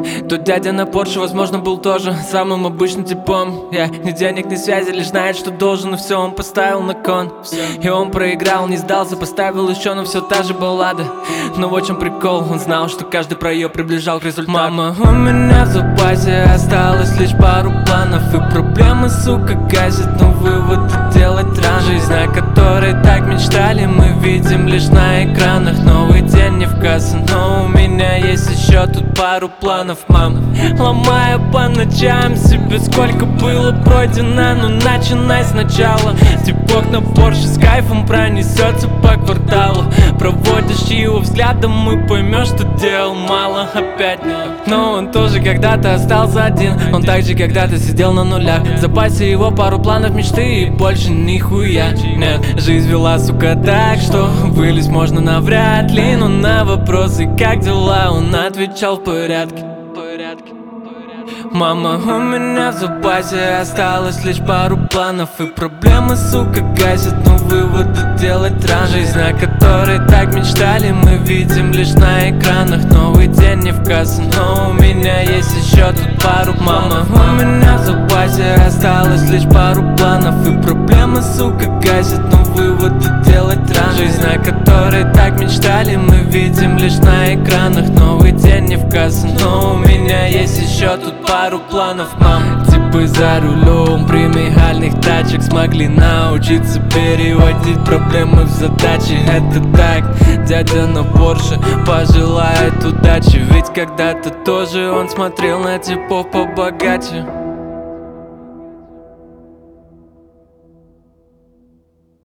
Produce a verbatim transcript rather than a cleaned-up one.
Тот дядя на Порше, возможно, был тоже самым обычным типом. Я yeah. Ни денег, ни связи, лишь знает, что должен, и все он поставил на кон. И он проиграл, не сдался, поставил еще, но все та же баллада. Но вот в чем прикол, он знал, что каждый проеб приближал к результату. Мама, у меня в запасе осталось лишь пару планов, и проблемы, сука, гасят, но выводы делать рано. Жизнь, о которой так мечтали, мы видим лишь на экранах. Новый день не в кассу, но у меня есть еще тут пару планов, мам. Ломаю по ночам себе, сколько было пройдено, но начинай сначала. Типок на Порше с кайфом пронесется по кварталу. Проводишь его взглядом и поймешь, что делал мало опять. Но он тоже когда-то остался один, он также когда-то сидел на нулях. В запасе его пару планов, мечты и больше нихуя. Нет, жизнь вела, сука, так, что вылезть можно навряд ли. Но на вопросы, как дела, он отвечал в порядке. Мама, у меня в запасе осталось лишь пару планов, и проблемы, сука, гасят, но выводы делать рано. Жизнь, о которой так мечтали, мы видим лишь на экранах. Новый день не в кассу, но у меня есть еще тут пару. Мама, у меня в запасе осталось лишь пару планов, и проблемы, сука, гасят, но выводы делать рано. Жизнь, о которой так мечтали, мы видим лишь на экранах. Новый день не в кассу, но у меня есть еще тут пару планов, мам. Типы за рулем премиальных тачек смогли научиться переводить проблемы в задачи. Это так, дядя на Порше пожелает удачи, ведь когда-то тоже он смотрел на типов побогаче.